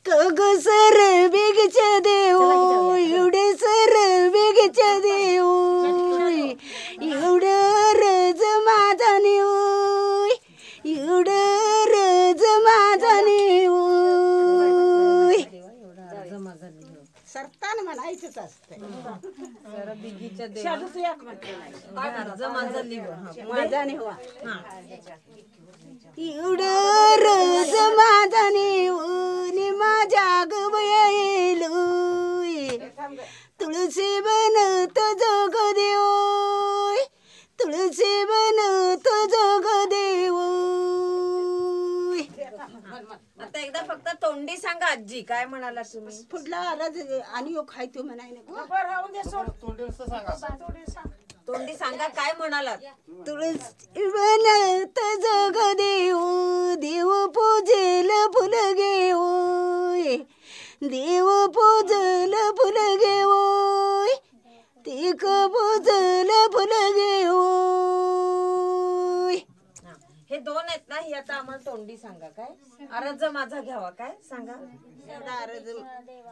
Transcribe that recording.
कग sir बेगच्या देऊ एवढे sir बेगच्या देऊ एवढं रज माझा नेऊ एवढं रज माझा नेऊ सरताना म्हणायचंच असतं माझा नेऊ एवढं रज माझा नेऊ माझ्या गवयेलू तुळशी बनत जोग देऊ तुळशी बनत जोग देऊ. आता एकदा फक्त तोंडी सांगा आजी काय म्हणाला तुम्ही पुढला आला आणि यो खाय तू म्हणाय नको तोंडी सांगा काय म्हणालात तुळशी बनत जोग देऊ देव पूजेल फुल घेऊ देव पूजल फुल घेऊ तिक पूजल फुल घेऊ. हे दोन आहेत ना ही आता आम्हाला तोंडी सांगा काय अर्ज माझा घ्यावा काय सांगा.